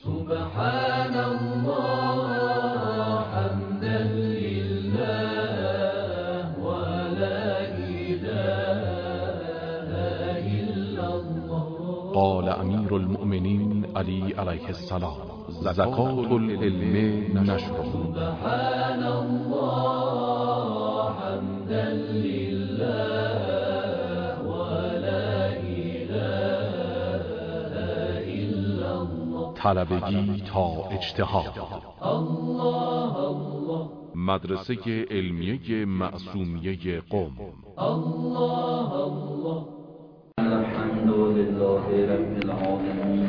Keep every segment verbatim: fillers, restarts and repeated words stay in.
سبحان الله حمدا لله ولا إله إلا الله. قال امیر المؤمنین علی علیه السلام: زکات العلم نشر. سبحان الله حمدا لله ولا إله إلا الله. طلبگی تا اجتهاد. الله الله. مدرسه علمیه معصومیه قم. الله الله. الحمد لله رب العالمين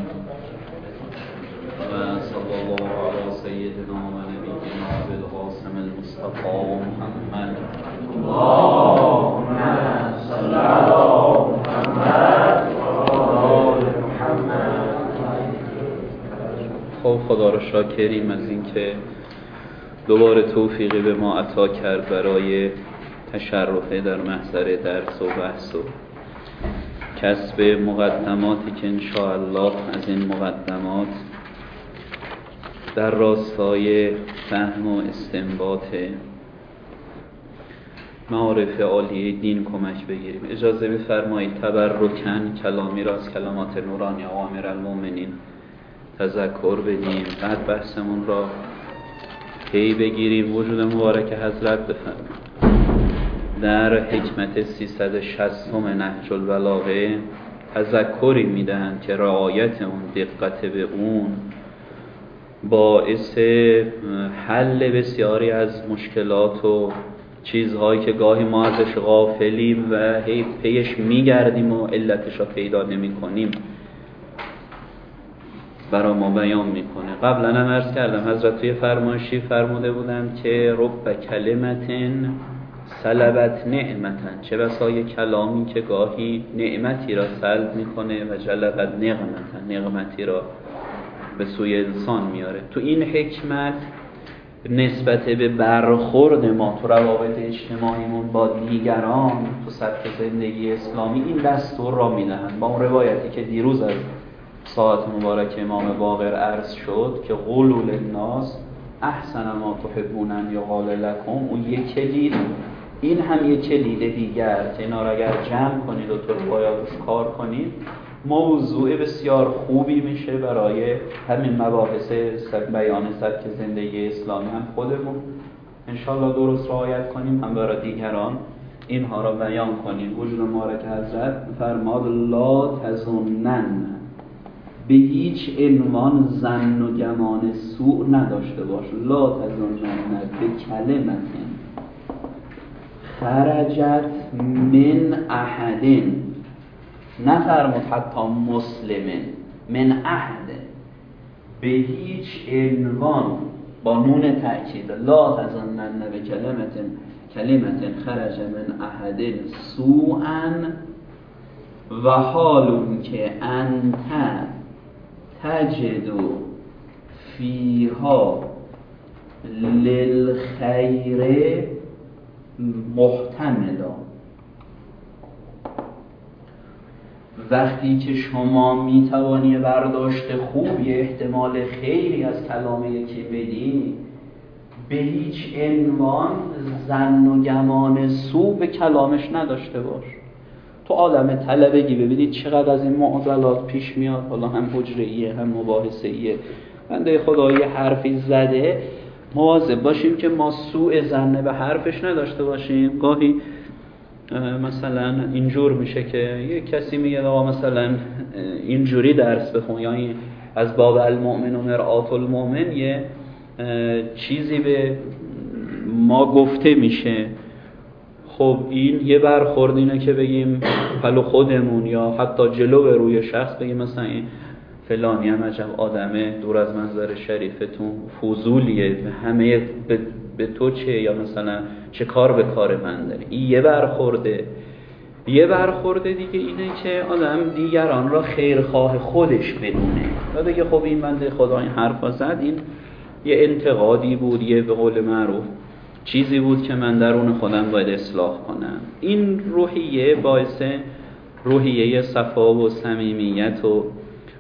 و صلی الله علی سیدنا و نبینا بالقاسم المصطفى محمد. اللهم صل علی محمد و آل محمد. خب خدا را شاکریم از اینکه دوباره توفیقی به ما عطا کرد برای تشرف در محضر درس و بحث و کسب مقدماتی که انشاءالله از این مقدمات در راستای فهم و استنباط معارف عالیه دین کمک بگیریم. اجازه بفرمایید تبرکن کلامی را از کلمات نورانی آقا امیرالمومنین تذکر بدیم، بعد بحثمون را پی بگیریم. وجود مبارک حضرت بفرمایید در حکمت سیصد و شصت نهج البلاغه تذکری میدن که رعایت اون، دقت به اون باعث حل بسیاری از مشکلات و چیزهایی که گاهی ما ازش غافلیم و هی پیش میگردیم و علتش را پیدا نمی کنیم برای ما بیان میکنه. قبلا هم عرض کردم حضرت توی فرمایشی فرموده بودند که رب کلمتن سلبت نعمتن، چه بسای کلامی که گاهی نعمتی را سلب میکنه و جلبت نعمتن، نعمتی را به سوی انسان میاره. تو این حکمت نسبت به برخورد ما تو روابط اجتماعیمون با دیگران تو سبک زندگی اسلامی این دستور را میدهند. با اون روایتی که دیروز از ساعت مبارک امام باقر عرض شد که قولوا للناس احسن ما تحبون ان یقال لکم، اون یک کلید، این هم یک کلید دیگر که اینا را اگر جمع کنید و تو روایاتش کار کنید موضوع بسیار خوبی میشه برای همین مباحث بیان سبک زندگی اسلامی. هم خودمون انشاءالله درست رعایت کنیم، هم برای دیگران اینها را بیان کنیم. وجود مبارک حضرت فرماد لا تظنن، به هیچ عنوان ظن و گمان سوء نداشته باش. لا تظنن به کلمت خرجت من احدن، نفرمود حتی مسلمن، من احد، به هیچ عنوان با نون تأکید لا تظنن به کلمت کلمت خرج من احد سوءا و حال که انت تجد فیها للخیر محتملا. وقتی که شما میتوانی برداشت خوبی احتمال خیری از کلام یکی بدی، به هیچ عنوان ظن و گمان سوء به کلامش نداشته باش. تو عالم طلبگی ببینید چقدر از این معضلات پیش میاد، حالا هم حجره‌ایه هم مباحثه‌ایه. بنده خدا یه حرفی زده، مواظب باشیم که ما سوء ظن به حرفش نداشته باشیم. گاهی مثلا اینجور میشه که یه کسی میگه آقا مثلا اینجوری درس بخون، یا این از باب المؤمن و مرآت المؤمن یه چیزی به ما گفته میشه. خب این یه برخورد اینه که بگیم پلو خودمون یا حتی جلو به روی شخص بگیم مثلا این فلانی هم عجب آدمه دور از منظر شریفتون فضولیه، همه به, به تو چه، یا مثلا چه کار به کار من داری. این یه برخورده. یه برخورده دیگه اینه که آدم دیگران را خیرخواه خودش بدونه و بگه خب این بنده خدا این حرفا زد، این یه انتقادی بود، یه به قول معروف چیزی بود که من درون خودم باید اصلاح کنم. این روحیه باعث روحیه صفا و صمیمیت و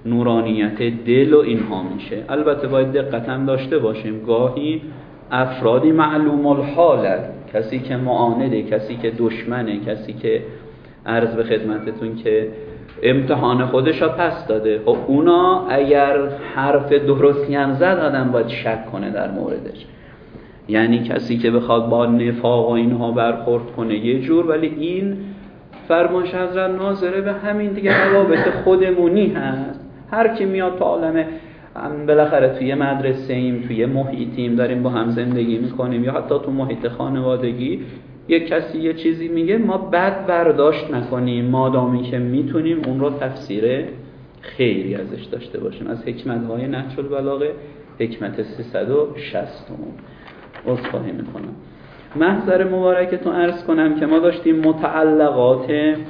نورانیت دل و اینها میشه. البته باید دقت هم داشته باشیم، گاهی افرادی معلوم الحاله، کسی که معانده، کسی که دشمنه، کسی که عرض به خدمتتون که امتحان خودش را پس داده، خب اونا اگر حرف درستی هم زد آدم باید شک کنه در موردش. یعنی کسی که بخواد با نفاق و اینها برخورد کنه یه جور، ولی این فرمایش حضرت ناظره به همین دیگه روابط خودمونی هست. هر کی میاد تو عالم بالاخره توی مدرسه ایم، توی محیطیم، داریم با هم زندگی میکنیم، یا حتی تو محیط خانوادگی یک کسی یه چیزی میگه، ما بد برداشت نکنیم، مادامی که میتونیم اون رو تفسیر خیری ازش داشته باشیم. از حکمت‌های نهج البلاغه حکمت سیصد و شصت عذرخواهی میکنم. محضر مبارکتون عرض کنم که ما داشتیم متعلقات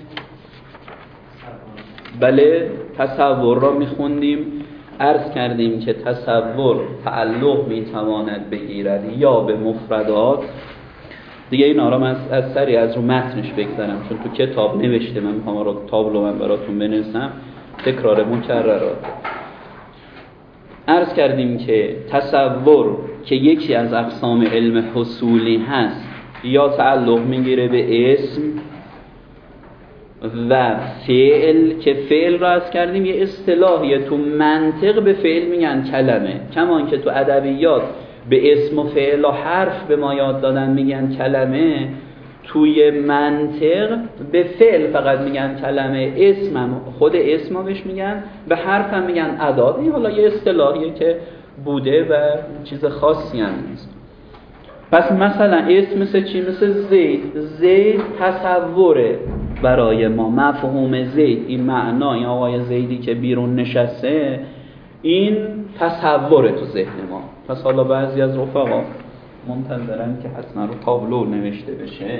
بله تصور را میخوندیم. عرض کردیم که تصور تعلق میتواند بگیرد یا به مفردات. دیگه این آرام از, از سری از رو متنش بگذارم، چون تو کتاب نوشته، من میخوام رو تابلو من براتون بنویسم، تکرار مکررات. عرض کردیم که تصور که یکی از اقسام علم حصولی هست، یا تعلق میگیره به اسم و فعل، که فعل را عرض کردیم یه اصطلاحیه تو منطق، به فعل میگن کلمه، کمان که تو ادبیات به اسم و فعل و حرف به ما یاد دادن میگن کلمه، توی منطق به فعل فقط میگن کلمه، اسمم خود اسم بهش میگن، به حرف هم میگن ادات. این حالا یه اصطلاحیه که بوده و چیز خاصی هم نیست. پس مثلا اسم مثل چی؟ مثل زید. زید تصوره برای ما، مفهوم زید، این معنا، این آقای زیدی که بیرون نشسته، این تصوره تو ذهن ما. پس حالا بعضی از رفقا منتظرن که حتما رو تابلو نوشته بشه.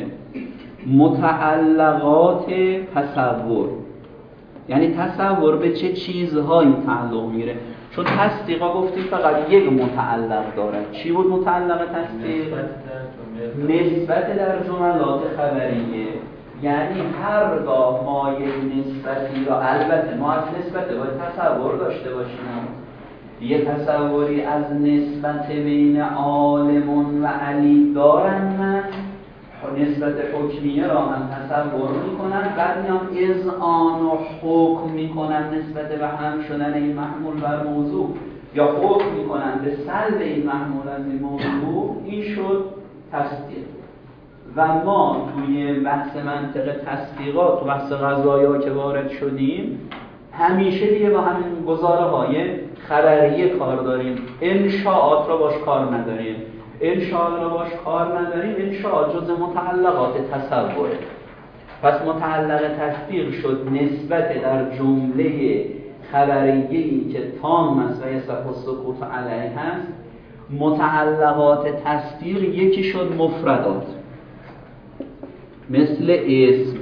متعلقات تصور، یعنی تصور به چه چیزهایی تعلق میگیره. چون تصدیقا گفتیم فقط یک متعلق دارد. چی بود متعلق تصدیق؟ نسبت در جملات خبریه. یعنی هرگاه ما یک نسبتی را، البته ما از نسبت باید تصور داشته باشیم، یه تصوری از نسبت بین عالمون و علی دارم، من نسبت حکمیه را من تصور میکنم، بعد میام اذعان و حکم میکنم نسبت به هم شدن این محمول بر موضوع، یا حکم میکنم به سلب این محمول از این موضوع. این شد تصدیق. و ما توی بحث منطق تصدیقات، تو بحث قضایا که وارد شدیم، همیشه دیگه با همین گزاره های خبریه کار داریم، انشاءات را باش کار نداریم. انشاءات را باش کار نداریم، انشاءات جز متعلقات تصوره. پس متعلق تصدیق شد نسبت در جمله خبریه‌ای که تام است و یصح السکوت علیه هست. متعلقات تصدیق یکی شد مفردات، مثل اسم،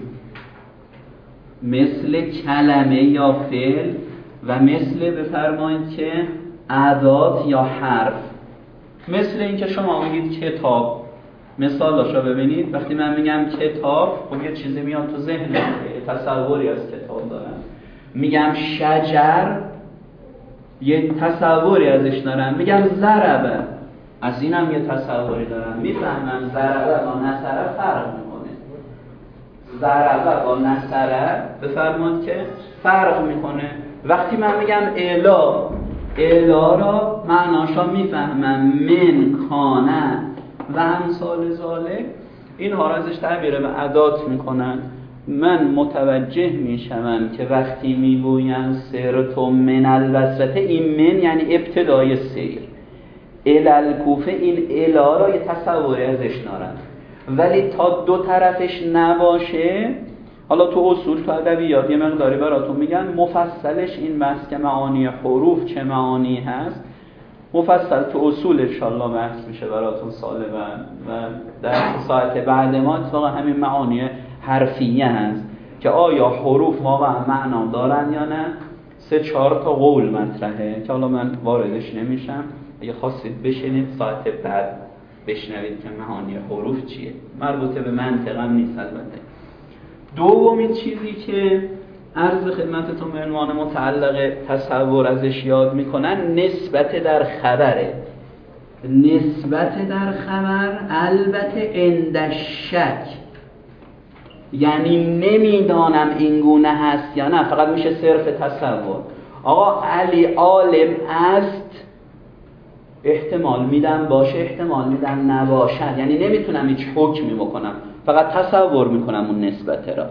مثل کلمه یا فعل، و مثل بفرمایید که ادات یا حرف. مثل این که شما میگید کتاب، مثالش رو ببینید. وقتی من میگم کتاب، خب یه چیزی میاد تو ذهنم، تصوری از کتاب دارم. میگم شجر، یه تصوری ازش دارم. میگم ضربه، از اینم یه تصوری دارم. میفهمم ضربه با نصره فرق میکنه. ضربه با نصره بفرمایید که فرق میکنه. وقتی من میگم الا، الا را معناشا میفهمم، من، کانه و امثال ذالک، اینها را ازش تعبیر به ادات میکنن. من متوجه میشم که وقتی میگوین سرت من البصره، این من یعنی ابتدای سیر، الالکوفه، این الا را یه تصوری ازش دارن. ولی تا دو طرفش نباشه، حالا تو اصول، تو ادبیات یه مقداری براتون میگن، مفصلش این بحث که معانی حروف چه معانی هست، مفصل تو اصول انشالله بحث میشه براتون سالبا، و در ساعت بعد ما اتفاقا همین معانی حرفیه هست که آیا حروف واقعا معنا دارن یا نه. سه چهار تا قول مطرحه که حالا من واردش نمیشم، اگه خواستید بشینید ساعت بعد بشنوید که معانی حروف چیه. مربوطه به منطق هم نیست البته. دومی چیزی که عرض خدمتتون به عنوان متعلق تصور ازش یاد میکنن نسبت در خبره. نسبت در خبر البته عند شک، یعنی نمیدانم این گونه هست یا نه، فقط میشه صرف تصور. آقا علی عالم است، احتمال میدم باشه، احتمال میدم نباشد، یعنی نمیتونم هیچ حکمی بکنم، فقط تصور میکنم اون نسبت را.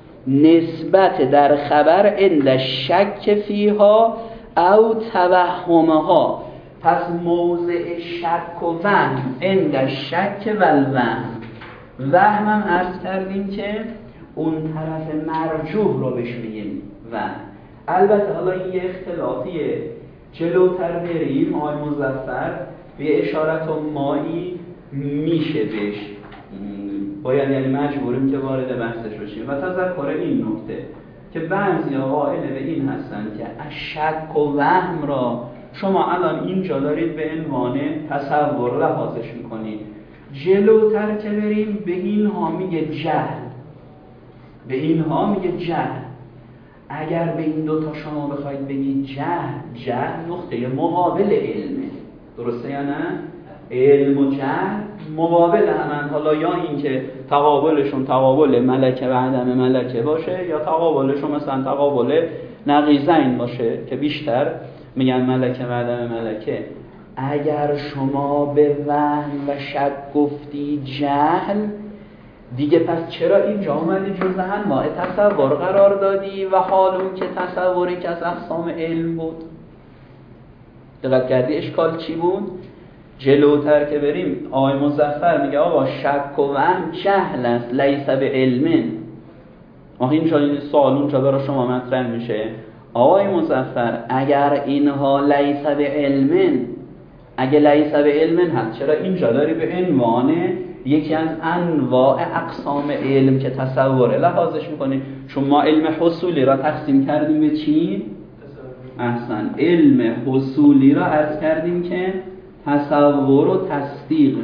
نسبت در خبر عند شک فیها او توهمها، پس موضع شک و وهم عند شک و الوهم. وهم هم عرض کردیم که اون طرف مرجوح رو بهش میگیم وهم. البته حالا این یه اختلافیه، جلوتر بریم آقای مظفر به اشارت و مایی میشه بهش، باید یعنی مجبوریم که وارد بحثش بشیم. و تذکر این نکته که بعضی قائل به این هستن که شک و وهم را شما الان اینجا دارید به عنوان تصور لحاظش میکنید، جلوتر که بریم به اینها میگه جهل، به اینها میگه جهل. اگر به این دوتا شما بخواید بگید جهل، جهل نقطه مقابل علمه، درسته یا نه؟ علم و جهل مقابل همند. حالا یا این که تقابلشون تقابل ملکه و عدم ملکه باشه، یا تقابلشون مثلا تقابل نقیضین باشه که بیشتر میگن ملکه و عدم ملکه. اگر شما به وهم و شک گفتی جهل دیگه، پس چرا اینجا اومدی جزء انواع تصور قرار دادی و حال اون که تصوری که از اقسام علم بود؟ دقت کردی اشکال چی بود؟ جلوتر که بریم آقای مظفر میگه آقا شک و وهم جهل است لیس به علم. آقا اینجا این سوال اونجا برای شما مطرح میشه، آقای مظفر اگر اینها لیس به علم، اگه لیس به علم هست، چرا اینجا داری به عنوان یکی از انواع اقسام علم که تصور لحاظش میکنیم؟ چون ما علم حصولی را تقسیم کردیم به چی؟ احسن، علم حصولی را عرض کردیم که تصور و تصدیق.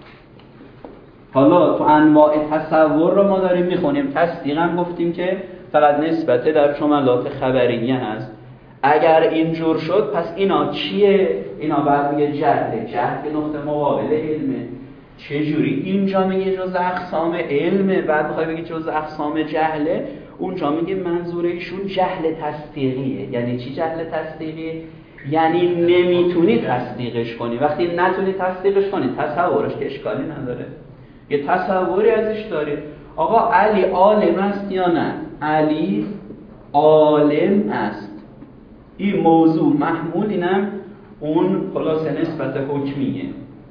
حالا تو انواع تصور رو ما داریم میخونیم، تصدیق هم گفتیم که فقط نسبت در جملات خبریه هست. اگر اینجور شد پس اینا چیه؟ اینا بعد میگه جهله، جهل که نقطه مقابل علمه. چجوری اینجا میگه جز اقسام علمه، بعد بخوای بگی جز اقسام جهله، اونجا میگه منظور ایشون جهل تصدیقیه. یعنی چی جهل تصدیقی؟ یعنی نمیتونی تصدیقش کنی. وقتی نتونی تصدیقش کنی تصورش که اشکالی نداره، یه تصوری ازش داری. آقا علی عالم است یا نه؟ علی عالم است، این موضوع محمول، اینم اون خلاصه نسبت حکمیه.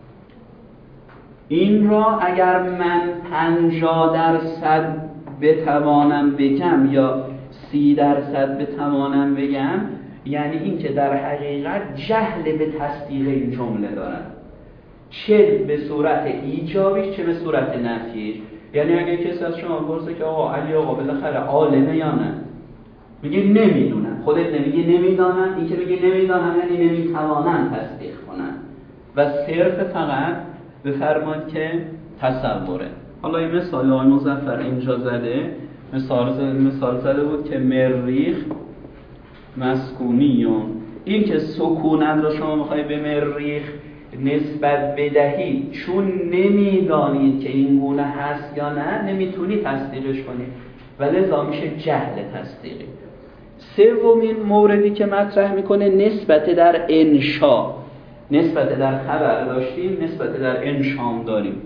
این را اگر من پنجاه درصد بتوانم بگم یا سی درصد بتوانم بگم، یعنی این که در حقیقت جهل به تصدیق این جمله دارن، چه به صورت ایجابیش چه به صورت نفیش. یعنی اگه کسی از شما پرسه که آقا علی آقا بالاخره عالمه یا نه، میگه نمیدونم. خودت نمیگی نمیدانم، این که میگه نمیدانم یعنی نمیتوانم تصدیق کنم و صرف فقط بفرمایید که تصوره. حالا این مثال آقای مظفر اینجا زده، مثال زده, مثال زده بود که مریخ مسکونیون، این که سکونت رو شما میخوای به مریخ نسبت بدهید چون نمیدانید که این گونه هست یا نه، نمیتونی تصدیقش کنی و لذا میشه جهل تصدیقی. سومین موردی که مطرح میکنه نسبت در انشا. نسبت در خبر داشتیم، نسبت در انشام داریم.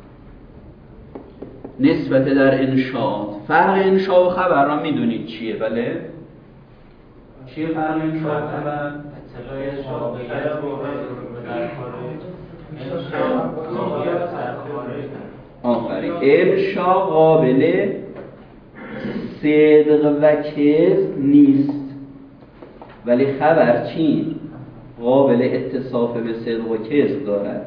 نسبت در انشاء، فرق انشاء و خبر را میدونید چیه؟ بله؟ چیه فرق انشاء و خبر؟ آفرین. انشاء قابل صدق و کذب نیست، ولی خبر چی؟ قابل اتصاف به صدق و کذب دارد.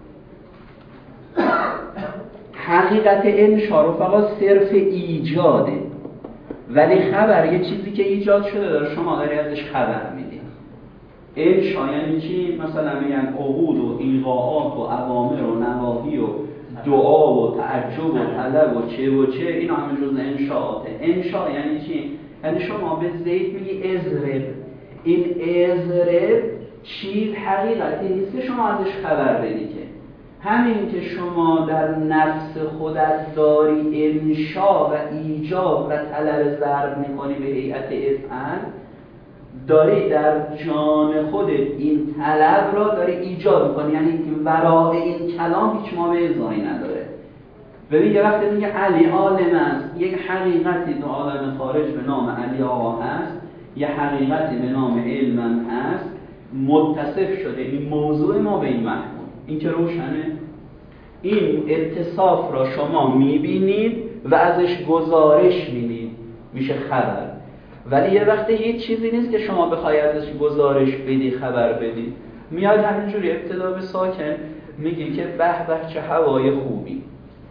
حقیقت انشاء رو فقط صرف ایجاده، ولی خبر یه چیزی که ایجاد شده داره، شما داری ازش خبر میدی. انشاء یعنی چی؟ مثلا میگن عقود و ایقاعات و اوامر و نواهی و دعا و تعجب و طلب و چه و چه، اینا همه جزء انشاءاته. انشاء یعنی چی؟ یعنی شما به زید میگی ازرب، این ازرب چیز حقیقتی نیست که شما ازش خبر بدی که همین که شما در نفس خودت داری انشا و ایجاب و طلب ضرب میکنی به هیئت افعل، داری در جان خودت این طلب را داری ایجاب میکنی، یعنی که ورای این کلام هیچ ما به ازایی نداره. ببین یه وقتی میگه علی عالم است، یک حقیقتی تو عالم خارج به نام علی آقا هست، یه حقیقتی به نام علم هست، متصف شده این موضوع ما به این محمول. این که روشنه؟ این اتصاف را شما میبینید و ازش گزارش میدید، میشه خبر. ولی یه وقتی هیچ چیزی نیست که شما بخوای ازش گزارش بدی، خبر بدی. میاد همینجوری ابتدا به ساکن میگی که به به چه هوای خوبی،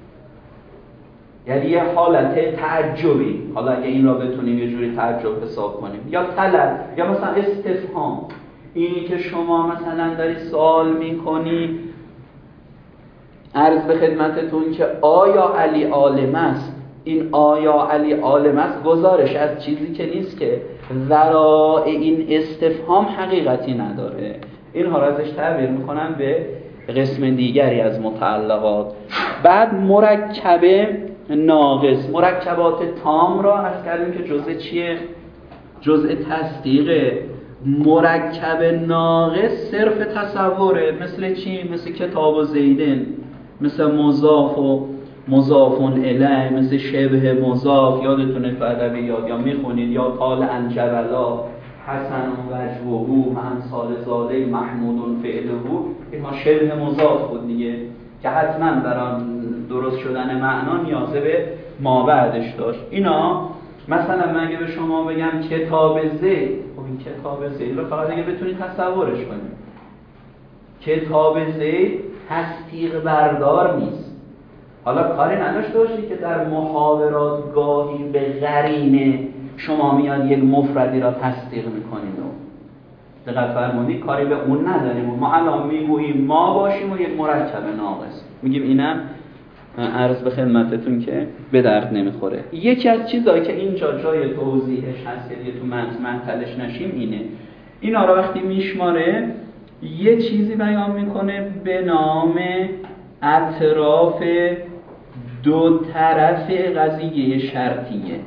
یعنی یه حالت تعجبی. حالا اگه این را بتونیم یه جوری تعجب حساب کنیم، یا طلب، یا مثلا استفهام. اینی که شما مثلا داری سوال میکنی، عرض به خدمتتون که آیا علی عالم است، این آیا علی عالم است گزارش از چیزی که نیست که ورای این استفهام حقیقتی نداره. اینها را ازش تعبیر میکنن به قسم دیگری از متعلقات. بعد مرکب ناقص، مرکبات تام را عرض کردیم که جزء چیه؟ جزء تصدیقه. مرکب ناقص صرف تصوره. مثل چی؟ مثل کتاب و زیدن، مثل مضاف و مضافون الیه، مثل شبه مضاف. یادتونه تو ادبیات یا میخونید یا قال انجبلا حسن وجهه من سال زاده محمود فعله، اینها شبه مضاف بود دیگه که حتما برای درست شدن معنا نیازه به ما بعدش داشت. اینا مثلا من اگه به شما بگم کتاب زید، خب این کتاب زید رو فقط اگه بتونید تصورش کنید. کتاب زید تصدیق بردار نیست. حالا کاری نداشته باشی که در محاورات گاهی به قرینه شما میاد یک مفردی را تصدیق میکنید و دقت فرمودید کاری به اون نداریم. ما الان میگوییم ما باشیم و یک مرکب ناقص میگیم، اینم عرض به خدمتتون که به درد نمیخوره. یکی از چیزایی که اینجا جای توضیحش هست که تو متن منتلش نشیم اینه، اینا را وقتی میشماره یه چیزی بیان میکنه به نام اطراف دو طرف قضیه شرطیه.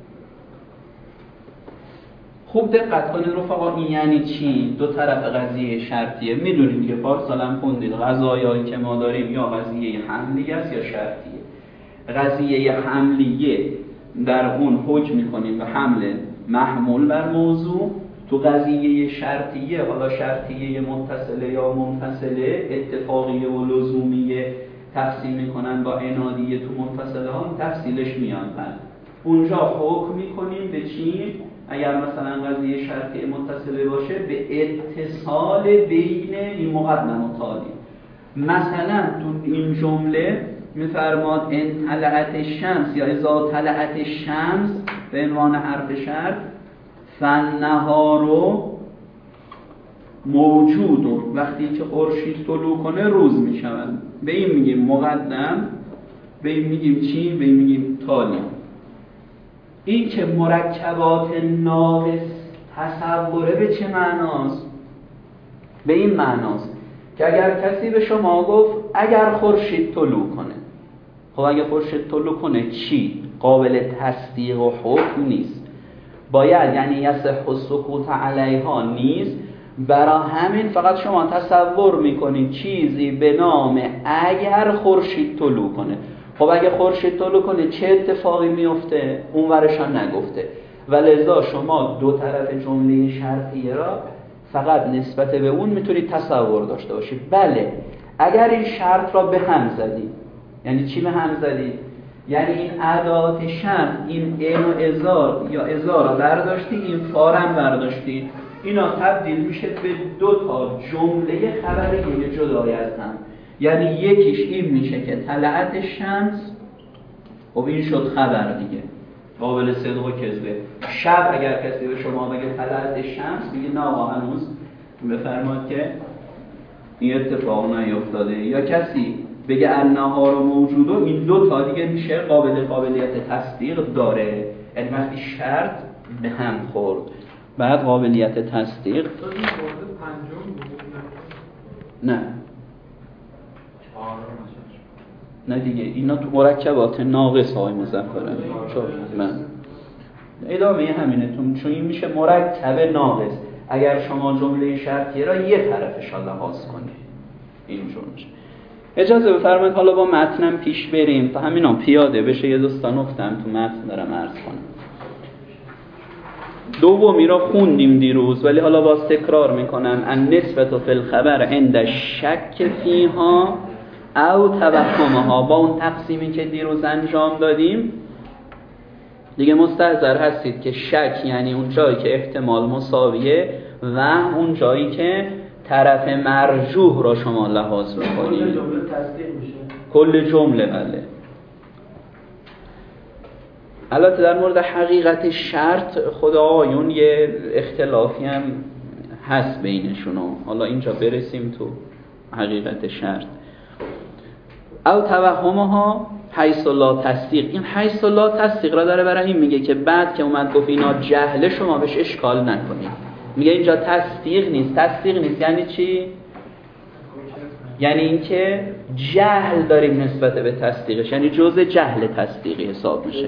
خوب دقت کنید رفقا، این یعنی چی؟ دو طرف قضیه شرطیه. میدونید که پارسال هم خوندید قضایایی که ما داریم یا قضیه حملیه است یا شرطیه. قضیه حملیه در اون حکم میکنیم به حمل محمول بر موضوع. تو قضیه شرطیه، حالا شرطیه متصله یا منفصله، اتفاقیه و لزومیه تفصیل میکنن با عنادیه. تو منفصله ها تفصیلش میاد بعد. اونجا حکم میکنیم به چی؟ اگر مثلا قضیه شرطی متصله باشه به اتصال بین این مقدم و تالی. مثلا تو این جمله میفرماد ان طلعت الشمس یا اذا طلعت الشمس به عنوان حرف شرط فالنهار موجود، وقتی که خورشید طلوع کنه روز میشود. به این میگیم مقدم، به این میگیم چی؟ به این میگیم تالی. این که مرکبات ناقص تصوره به چه معناست؟ به این معناست که اگر کسی به شما گفت اگر خورشید طلوع کنه، خب اگر خورشید طلوع کنه چی؟ قابل تصدیق و حکم نیست. باید یعنی یصح السکوت علیها نیست. برای همین فقط شما تصور میکنید چیزی به نام اگر خورشید طلوع کنه. خب اگه خورشید طلوع کنه چه اتفاقی میفته؟ اون ورشان نگفته. ولذا شما دو طرف جمله شرطیه را فقط نسبت به اون میتونید تصور داشته باشید. بله اگر این شرط را به هم زدید، یعنی چی به هم زدید؟ یعنی این ادات شرط، این این و ازار یا ازار را برداشتی، این فارم برداشتی، اینا تبدیل میشه به دو تا جمله خبری جدای از هم. یعنی یکیش این میشه که طلعت الشمس، خب این شد خبر دیگه قابل صدق و کذبه. شب اگر کسی به شما بگه طلعت الشمس، میگه نه آقا هنوز بفرماد که این اتفاق نیفتاده. یا کسی بگه النهار موجود، این دو تا دیگه میشه قابل قابلیت تصدیق داره. یعنی وقتی شرط به هم خورد. بعد قابلیت تصدیق نه نه دیگه اینا تو مرکبات ناقص های مظفرن. چون من ادامه همینه چون این میشه مرکب ناقص اگر شما جمله شرطیه را یه طرفش لحاظ کنید اینجور میشه. اجازه بفرمایید حالا با متنم پیش بریم تا همینا پیاده بشه. یه دوستا نکتم تو متن دارم عرض کنم. دومی را خوندیم دیروز ولی حالا باز تکرار میکنم. النسبة فی الخبر عند شک فیها او توهمها. با اون تقسیمی که دیروز انجام دادیم دیگه مستحضر هستید که شک یعنی اون جایی که احتمال مساویه و اون جایی که طرف مرجوح را شما لحاظ میکنید. کل جمله تصدیق میشه. کل جمله بله. البته در مورد حقیقت شرط خود آقایون یه اختلافی هم هست بینشونو. حالا اینجا برسیم تو حقیقت شرط. او توهمها حیث لا تصدیق. این حیث لا تصدیق را داره برای این میگه که بعد که اومد گفت اینا جهله شما بهش اشکال نکنید. میگه اینجا تصدیق نیست. تصدیق نیست یعنی چی؟ یعنی اینکه جهل داریم نسبت به تصدیقش، یعنی جزء جهل تصدیقی حساب میشه.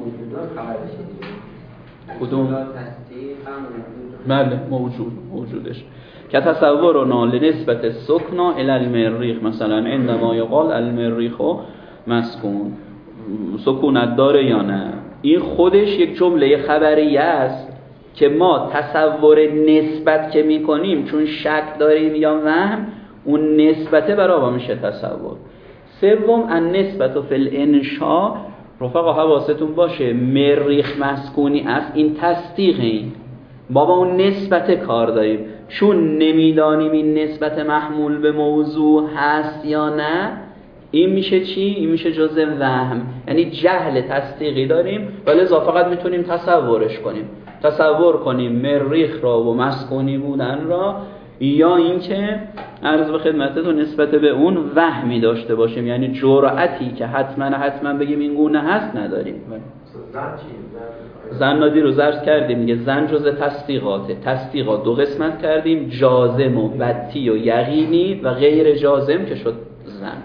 کدوم؟ بله موجود موجودش که تصورنا لنسبت سکنا الی المریخ مثلا عندما یقال المریخ مسکون سکونت داره یا نه. این خودش یک جمله خبریه است که ما تصور نسبت که میکنیم چون شک داریم یا وهم اون نسبته برابر میشه تصور. سوم النسبت فی الانشاء. رفقا حواستون باشه مریخ مسکونی است این تصدیق. این بابا اون نسبت کار داریم چون نمیدانیم این نسبت محمول به موضوع هست یا نه. این میشه چی؟ این میشه جزء وهم، یعنی جهل تصدیقی داریم ولی فقط میتونیم تصورش کنیم. تصور کنیم مریخ را و مسکونی بودن را، یا اینکه عرض به خدمتتون نسبت به اون وهمی داشته باشیم، یعنی جرأتی که حتما حتما بگیم این گونه هست نداریم. زن نادی رو درس کردیم میگه زن جزء تصدیقاته. تصدیقات دو قسمت کردیم، جازم و بطی و یقینی و غیر جازم که شد زن.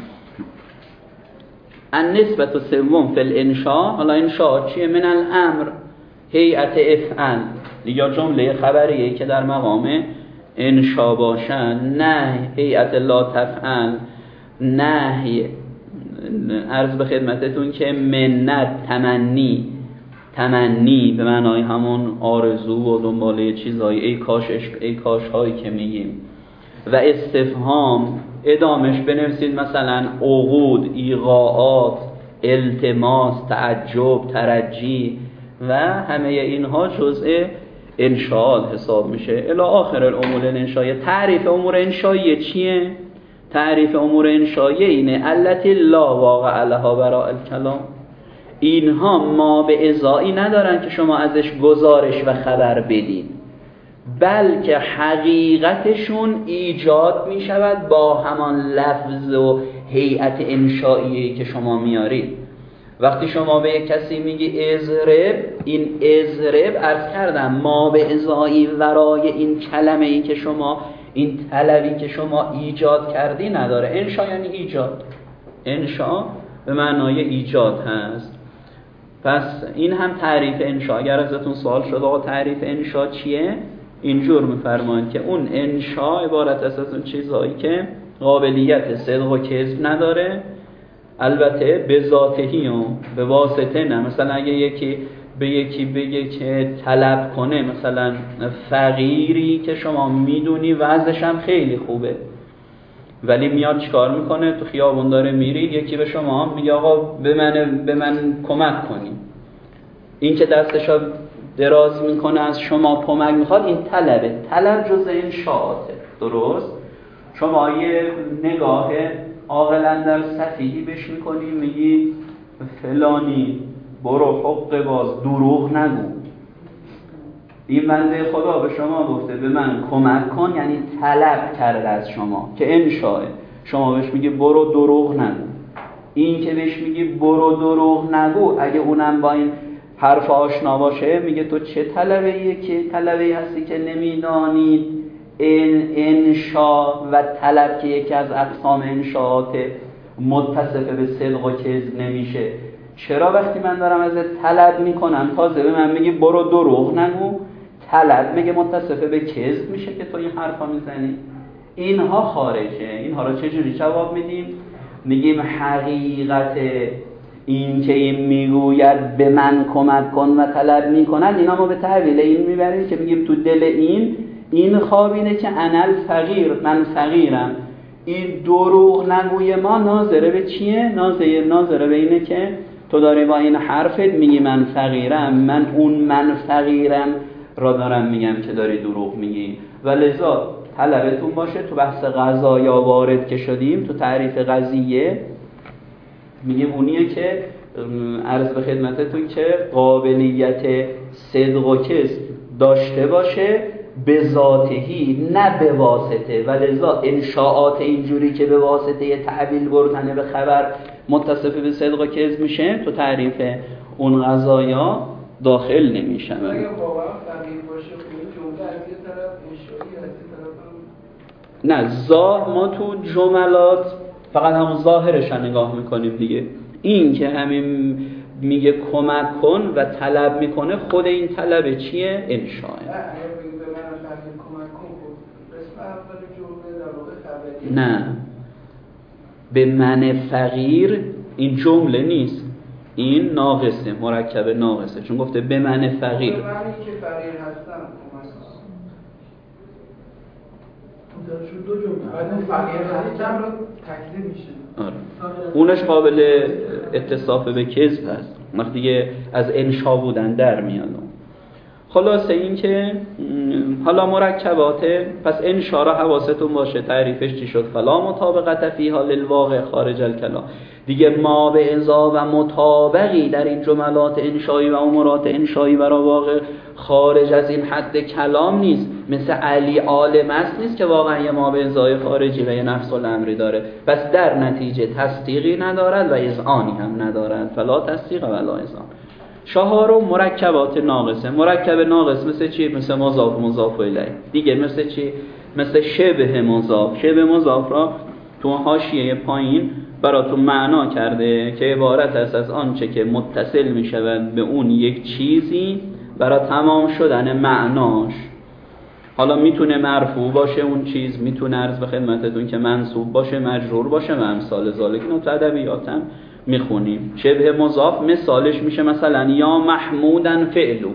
النسبت سوم فی الانشاء. حالا انشاء چیه؟ من الامر هیئت افعل یا جمله خبریه که در مقام انشا باشن. نه هیئت لا تفعل نهی عرض به خدمتتون که منت تمنی تمنی به معنای همون آرزو و دنباله چیزایی ای کاشش ای کاش هایی که میگیم. و استفهام ادامش بنویسید مثلا عقود، ایقاعات، التماس، تعجب، ترجی و همه اینها جزء انشاء حساب میشه. الی آخر الامور الانشائیه. تعریف امور انشائیه چیه؟ تعریف امور انشائیه اینه التي لا واقع لها براء الکلام. اینها ما به ازایی ندارن که شما ازش گزارش و خبر بدین، بلکه حقیقتشون ایجاد میشود با همان لفظ و هیئت انشائیه‌ای که شما میارید. وقتی شما به یک کسی میگی اضرب، این اضرب عرض کردم ما به ازایی ورای این کلمه ای که شما این طلبی که شما ایجاد کردی نداره. انشا یعنی ایجاد. انشا به معنای ایجاد هست. پس این هم تعریف انشا. اگر ازتون سوال شد آقا تعریف انشا چیه؟ اینجور میفرمایند که اون انشا عبارت است از اون چیزهایی که قابلیت صدق و کذب نداره، البته به ذاتهی و به واسطه نه. مثلا اگه یکی به یکی بگه که طلب کنه، مثلا فقیری که شما میدونی وضعش هم خیلی خوبه ولی میاد چیکار میکنه؟ تو خیابون داره میرید، یکی به شما میگه آقا به من به من کمک کنی. این که دستشو دراز میکنه از شما کمک میخواد، این طلبه. طلب جزء این شاعته. درست؟ شما یه نگاه عاقلن در سطحی بهش میکنی، میگی فلانی برو حق باز، دروغ نگو. این بنده خدا به شما گفته به من کمک کن، یعنی طلب کرده از شما که انشاء. شما بهش میگی برو دروغ نگو. این که بهش میگی برو دروغ نگو، اگه اونم با این حرف آشنا باشه میگه تو چه طلبه‌ایه که طلبه‌ای هستی که نمیدانید این انشا و طلب که یکی از اقسام انشاءات متصفه به صدق و کذب نمیشه. چرا وقتی من دارم ازت طلب میکنم تازه به من میگی برو دروغ نگو، طلب میگه متصفه به کذب میشه که تو این حرفا میزنی؟ اینها خارجه. اینها رو چجوری جواب میدیم؟ میگیم حقیقت این که این میگوید به من کمک کن و طلب میکنن، اینا ما به تحویل این میبریم که میگیم تو دل این این خواب اینه که انا الفقیر، من فقیرم. این دروغ نگوی ما ناظره به چیه؟ ناظره ناظره به اینه که تو داری با این حرفت میگی من فقیرم، من اون من فقیرم را دارم میگم که داری دروغ میگی. و لذا طلبتون باشه تو بحث قضایا وارد که شدیم، تو تعریف قضیه میگیم اونیه که عرض به خدمتتون که قابلیت صدق و کذب داشته باشه به ذاتهی نه به واسطه. و لذا انشاءات اینجوری که به واسطه تعبیل بردن به خبر متصف به صدق و کذب میشه تو تعریف اون قضایا داخل نمیشن. اگه واقعا فقیر باشه این جمله از یه طرف انشایی از یه طرف نه ظاهر ما تو جملات فقط همون ظاهرش نگاه میکنیم دیگه. این که همین میگه کمک کن و طلب میکنه خود این طلب چیه؟ انشاء. نه به من فقیر این جمله نیست، این ناقصه، مرکب ناقصه، چون گفته به من فقیر. به معنی که فقیر هستم دو جمله بعد فقیر هستم رو تکذیب میشه. آره. اونش قابل اتصاف به کذب هست، وقتی دیگه از انشا بودن در میاد. خلاصه این که حالا مرکباته، پس انشا را حواستون باشه تعریفش چی شد؟ فلا مطابقت فیها للواقع خارج الکلام. دیگه ما به ازا و مطابقی در این جملات انشایی و امورات انشایی برای واقع خارج از این حد کلام نیست. مثل علی عالم است نیست که واقعا یه ما به ازای خارجی و یه نفس الامری داره، پس در نتیجه تصدیقی ندارد و اذعانی هم ندارد. فلا تصدیق و لا اذعان. چهارم مرکبات ناقصه. مرکب ناقص مثل چی؟ مثل مضاف مضاف الیه. دیگه مثل چی؟ مثل شبه مضاف. شبه مضاف را تو حاشیه پایین براتون معنا کرده که عبارت است از آنچه که متصل می شود به اون یک چیزی برای تمام شدن معناش. حالا میتونه مرفوع باشه اون چیز، میتونه عرض به خدمتتون که منصوب باشه، مجرور باشه و امثال ذالک. اینو تو ادبیات هم میخونیم. شبه مضاف مثالش میشه مثلا یا محمودن فعلو،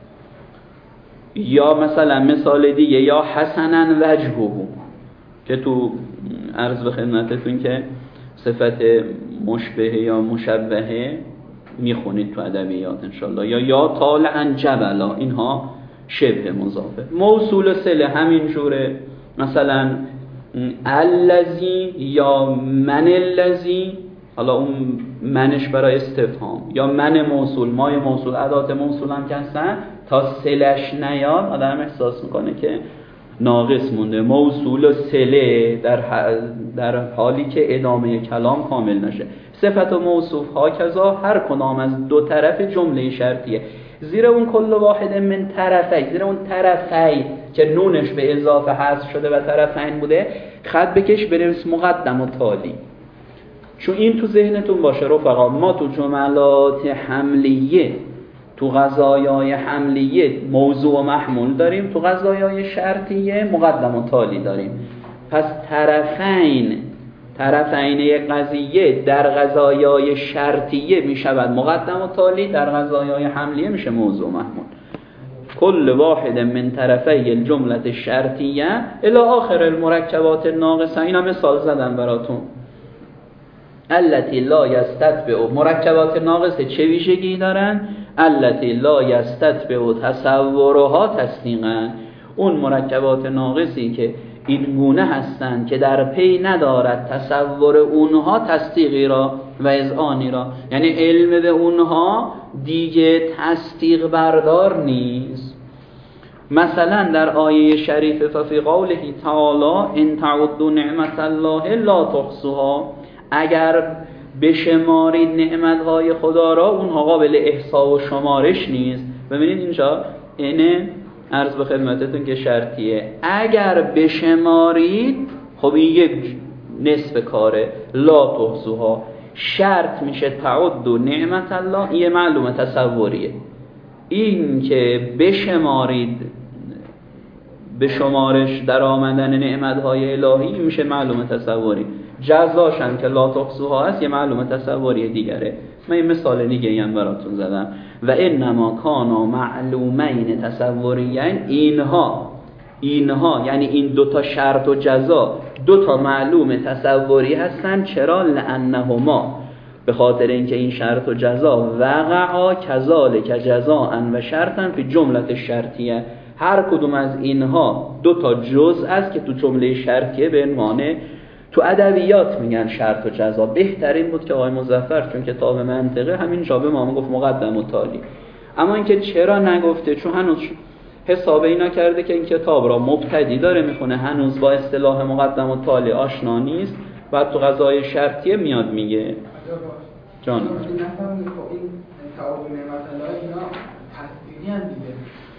یا مثلا مثال دیگه یا حسنا وجهه که تو عرض به خدمتتون که صفت مشبه یا مشبهه میخونید تو ادبیات انشالله. یا یا طالعا جبلا، اینها شبه مضافه. موصول صله همین جوره، مثلا الذی یا من الذی، حالا اون منش برای استفهام، یا من موصول، مای موصول، ادات موصول هم که هستن تا صلش نیاد آدم احساس میکنه که ناقص مونده. موصول و صله در, در حالی که ادامه کلام کامل نشه. صفت و موصوف ها کذا هر کدام از دو طرف جمله شرطیه. زیر اون کل واحد من طرفی، زیر اون طرفی که نونش به اضافه حذف شده و طرفین بوده خط بکش بنویس مقدم و تالی. چون این تو ذهنتون باشه رفقا، ما تو جملات حملیه، تو قضایای حملیه موضوع و محمول داریم، تو قضایای شرطیه مقدم و تالی داریم. پس طرفین طرفین یک قضیه در قضایای شرطیه می شود مقدم و تالی، در قضایای حملیه میشه موضوع و محمول. کل واحد من طرفی الجمله الشرطیه الی آخر المرکبات الناقصه. اینا مثال زدن براتون. التی لا یستتبع، مرکبات ناقصه چه ویژگی دارن؟ التی لا یستتبع تصورها تصدیقا، اون مرکبات ناقصی که این گونه هستند که در پی ندارد تصور اونها تصدیقی را و اذعانی را، یعنی علم به اونها دیگه تصدیق بردار نیست. مثلا در آیه شریف ففی قوله تعالی ان تعدوا نعمت الله لا تحصوها، اگر بشمارید نعمتهای خدا را، اونها قابل احصا و شمارش نیست. ببینید اینجا اینه عرض به خدمتتون که شرطیه، اگر بشمارید خب این یک نصف کاره، لا تحصوها. شرط میشه تعد نعمت الله، این معلومه تصوریه. این که بشمارید به شمارش در آمدن نعمتهای الهی میشه معلومه تصوری. جزاش هم که لا تحصوها هست یه معلومه تصوری دیگره. من یه مثال دیگه هم براتون زدم. و انما کانا معلومین تصوریین، اینها اینها یعنی این دوتا شرط و جزا دوتا معلوم تصوری هستن. چرا؟ لانهما، به خاطر اینکه این شرط و جزا وقعا کذالک جزاء و شرطا فی جمله شرطیه، هر کدوم از اینها دو تا جزء است که تو جمله شرطیه به عنوان تو ادبیات میگن شرط و جزا. بهترین بود که آقای مظفر چون کتاب منطقه همین جا به ما گفت مقدم و تالی، اما اینکه چرا نگفته؟ چون هنوز حساب اینا کرده که این کتاب را مبتدی داره میخونه، هنوز با اصطلاح مقدم و تالی آشنا نیست، بعد تو قضای شرطیه میاد میگه جان این تعاون نعمت الله اینا تصدیقی هم دیگه،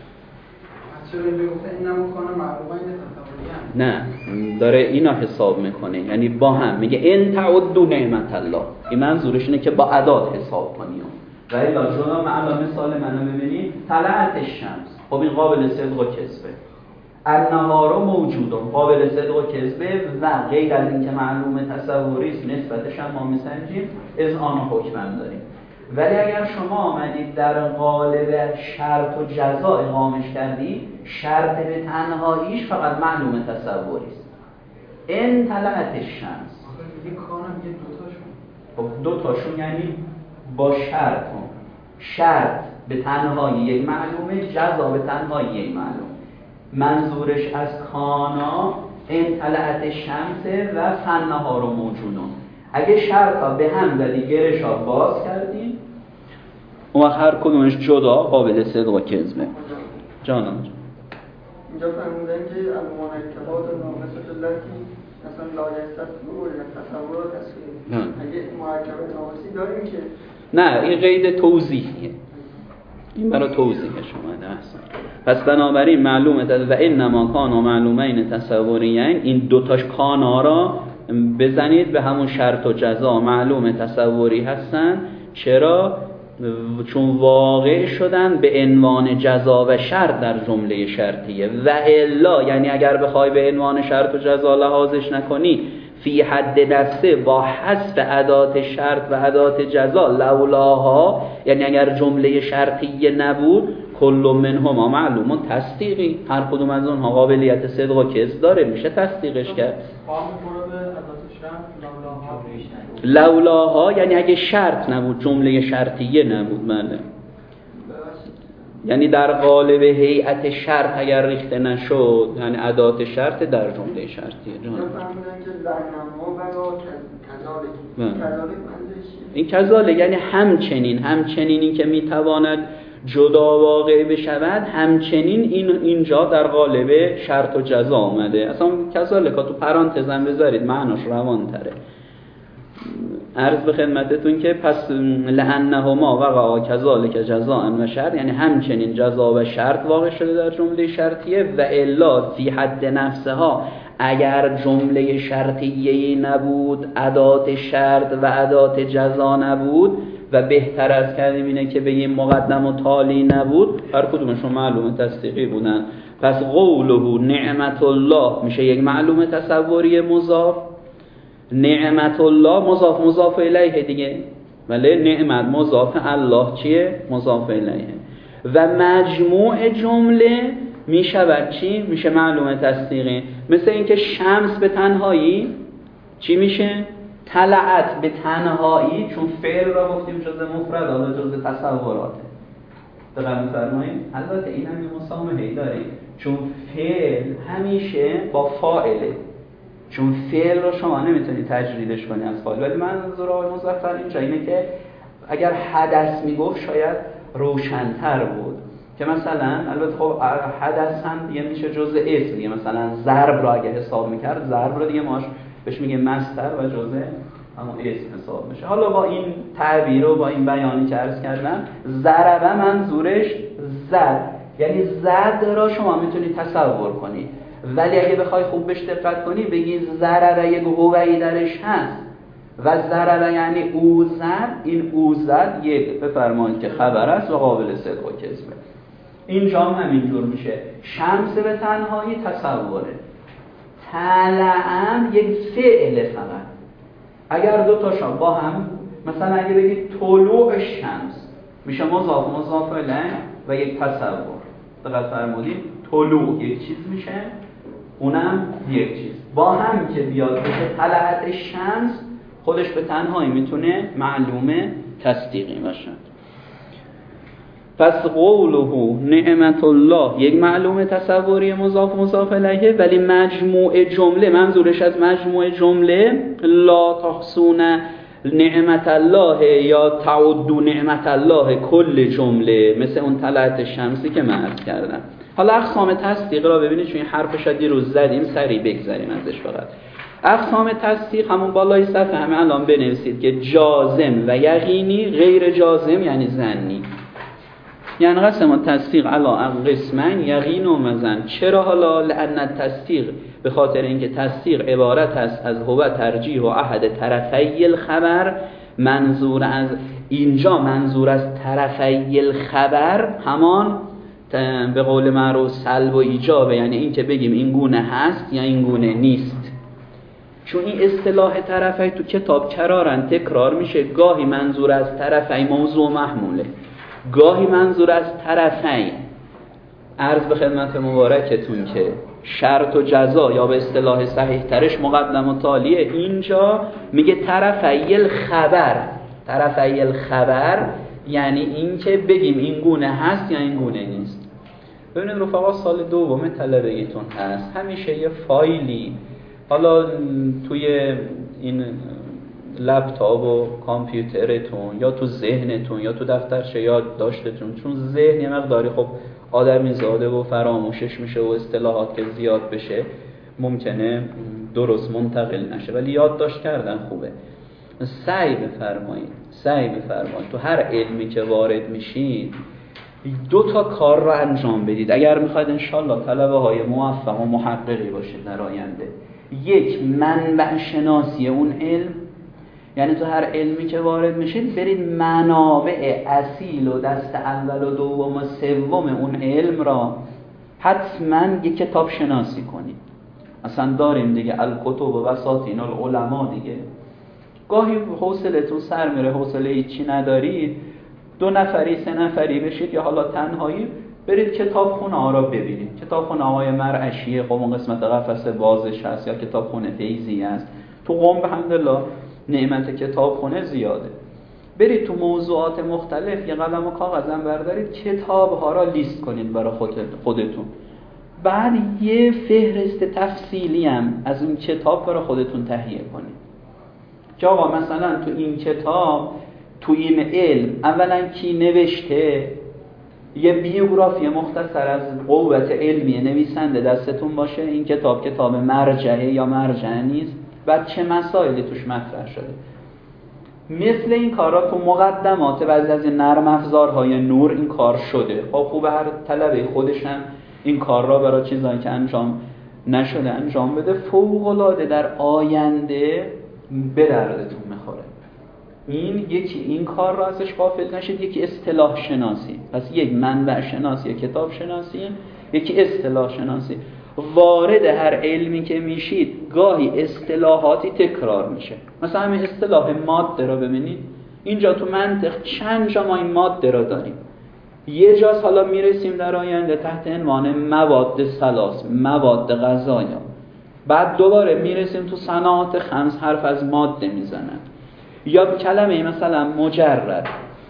چرا میگفته اینا مکان معلومه این تصوری هم؟ نه، داره اینا حساب میکنه، یعنی با هم میگه ان تعدوا نعمت الله. این منظورش اینه که با عدد حساب کنیم. و الا شما معلومه مثال منو ببینید، طلعت الشمس، خب این قابل صدق و کذبه. النهار موجود، قابل صدق و کذبه و غیر از این که معلومه تصوری است نسبتش هم ما میسنجیم، از آن حکم داریم. ولی اگر شما آمدید در قالب شرط و جزا اقامش کردید، شرط به تنهاییش فقط معلومه تصوری است. ان طلعت الشمس، این کارم یه دوتاشون، خب دوتاشون یعنی با شرط هم. شرط به تنهایی یک معلومه، جزا به تنهایی یک معلومه. منظورش از کانا ان طلعت الشمس و فنهار موجودون. اگه شرطا به هم زدی گرشا باز کردیم، اون وقت هر کدومش جدا قابل صدق و کذبه. جانم اینجا فرمودن که المنکبات و ناقصات التي مثلا لا یستطیعوا التصور تصویر، اگه مرکب ناقصی داریم که نه، این قید توضیحیه، این برای توضیح شما درست. پس بنابراین معلومه و انما کانا معلومین تصوریین، این دوتاش کانا را بزنید به همون شرط و جزا معلوم تصوری هستن. چرا؟ چون واقع شدن به عنوان جزا و شرط در جمله شرطیه. و الا یعنی اگر بخوای به عنوان شرط و جزا لحاظش نکنی، فی حد نفسه با حذف ادات شرط و ادات جزا، لولاها یعنی اگر جمله شرطیه نبود، کل منهما معلوم تصدیقی، هر کدوم از اونها قابلیت صدق و کذب داره، میشه تصدیقش کرد. لولاها یعنی اگه شرط نبود، جمله شرطیه نبود. بله، یعنی در قالب هیئت شرط اگر ریخته نشد، یعنی ادات شرط در جمله شرطیه. جان این کذالک یعنی همچنین، همچنین این که میتواند جدا واقع بشود، همچنین این اینجا در قالب شرط و جزا آمده. اصلا کذالک تو پرانتز هم بذارید معناش روان تره. عرض به خدمتتون که پس لانهما وقعا کذالک جزاء و شرط، یعنی همچنین جزا و شرط واقع شده در جمله شرطیه. و الا فی حد نفسها، اگر جمله شرطیه نبود، ادات شرط و ادات جزا نبود، و بهتر از کردیم اینه که بگیم مقدم و تالی نبود، هر کدومشون معلومه تصدیقی بودن. پس قوله نعمت الله میشه یک معلومه تصوری مضاف، نعمت الله مضاف مضاف الیه دیگه، ولی نعمت مضاف الله چیه؟ مضاف الیه. و مجموع جمله میشه چی؟ میشه معلومه تصدیقی. مثل اینکه شمس به تنهایی چی میشه؟ طلعت به تنهایی، چون فعل را گفتیم جزء مفرد، حالا جزء تصوراته. دقیق می‌فرمایید؟ البته این هم یه مسامحه‌ای داره، چون فعل همیشه با فاعله، چون فعل رو شما نمیتونی تجریدش کنی از فاعل. ولی منظور آقای مظفر اینجا اینه که اگر حدث میگفت شاید روشن‌تر بود، که مثلا البته خب حدث هم دیگه میشه جزء اسم دیگه. مثلا ضرب رو اگه حساب میکرد، ضرب رو دیگه ماش بهش میگه مصدر و جزء همون اسم حساب میشه. حالا با این تعبیر و با این بیانی که عرض کردم، ضربه منظورش زد، یعنی زد را شما میتونید تصور کنید، ولی اگه بخوای خوب بهش دقت کنی بگی ضربه یک هوایی درش هست و ضربه یعنی او زد، این او زد یک بفرمایید که خبر است و قابل صدق و کذبه. اینجا هم همینجور میشه. شمس به تنهایی تصوره، طلعم یک فعل فقط. اگر دو تاشا با هم، مثلا اگه بگید طلوع شمس، میشه مضاف مضاف الیه و یک تصور. دقت فرمودید، طلوع یک چیز میشه، اونم یک چیز. با هم که بیاد بشه طلعت شمس، خودش به تنهایی میتونه معلومه تصدیقی باشه. پس قوله نعمت الله یک معلومه تصوری مضاف مضاف الیه، ولی مجموع جمله، منظورش از مجموع جمله لا تحصون نعمت الله یا تعدوا نعمت الله کل جمله، مثل اون طلعت شمسی که من عرض کردم. حالا اقسام تصدیق را ببینید، چون این حرف شدی رو زدیم سریع بگذاریم ازش. فقط اقسام تصدیق همون بالای صفحه همه الان بنویسید که جازم و یقینی، غیر جازم یعنی ظنی. یعنی قسم تصدیق علا قسمن یقین و مزن. چرا؟ حالا لأن تصدیق، به خاطر اینکه تصدیق عبارت است از هو ترجیح و احد طرفی الخبر. منظور از اینجا، منظور از طرفی الخبر همان به قول معروف سلب و ایجابه، یعنی این که بگیم این گونه هست یا این گونه نیست. چون این اصطلاح طرفی تو کتاب کرارن تکرار میشه، گاهی منظور از طرفی موضوع محموله، گاهی منظور از طرفین. عرض به خدمت مبارکتون که شرط و جزا یا به اصطلاح صحیح ترش مقدم و تالیه. اینجا میگه طرفی الخبر. طرفی الخبر یعنی این که بگیم این گونه هست یا این گونه نیست. ببینید رفقا، سال دوم طلبگیتون هست، همیشه یه فایلی حالا توی این لپتاپ و کامپیوترتون یا تو ذهنتون یا تو دفترچه یادداشتتون، چون ذهن یه مقداری خب آدمی زاده و فراموشش میشه و اصطلاحات که زیاد بشه ممکنه درست منتقل نشه، ولی یادداشت کردن خوبه. سعی بفرمایید سعی بفرمایید تو هر علمی که وارد میشید دو تا کار رو انجام بدید اگر میخواید انشالله طلبه های موفق و محققی باشید در آینده. یک، منبع شناسی اون علم، یعنی تو هر علمی که وارد میشید برید منابع اصیل و دست اول و دوم و سوم اون علم را حتما یک کتاب شناسی کنید. مثلا داریم دیگه الکتب و بساطین العلماء دیگه. گاهی حوصلتون سر میره، حوصله هیچی ندارید، دو نفری سه نفری بشید یا حالا تنهایی برید کتابخونه ها را ببینید. کتابخونه های مرعشیه، خب اون قسمت قفس بازش هست، یا کتابخونه فیضی است. تو قم الحمدلله نعمت کتابخونه زیاده. برید تو موضوعات مختلف یه قلم و کاغذم بردارید، کتاب ها را لیست کنید برای خودتون. بعد یه فهرست تفصیلی هم از اون کتاب برای خودتون تهیه کنید که آقا مثلا تو این کتاب، تو این علم اولا کی نوشته، یه بیوگرافی مختصر از قوت علمی نویسنده دستتون باشه، این کتاب کتاب مرجعه یا مرجع نیست، بعد چه مسائلی توش مطرح شده. مثل این کارا تو مقدمات بعضی از این نرم افزارهای نور این کار شده. خب خوب هر طلبه خودش هم این کار را برای چیزایی که انجام نشده انجام بده، فوق العاده در آینده به دردتون میخوره. این یکی این کار را ازش غافل نشید. یکی اصطلاح شناسی، پس یک منبع شناسی، کتاب شناسی، یکی اصطلاح شناسی. وارد هر علمی که میشید گاهی اصطلاحاتی تکرار میشه. مثلا همین اصطلاح ماده را ببینید، اینجا تو منطق چند جا ما این ماده را داریم. یه جاست حالا میرسیم در آینده تحت عنوان مواد ثلاث، مواد غذایا. بعد دوباره میرسیم تو صناعات خمس، حرف از ماده میزنن. یا کلمه مثلا مجرد،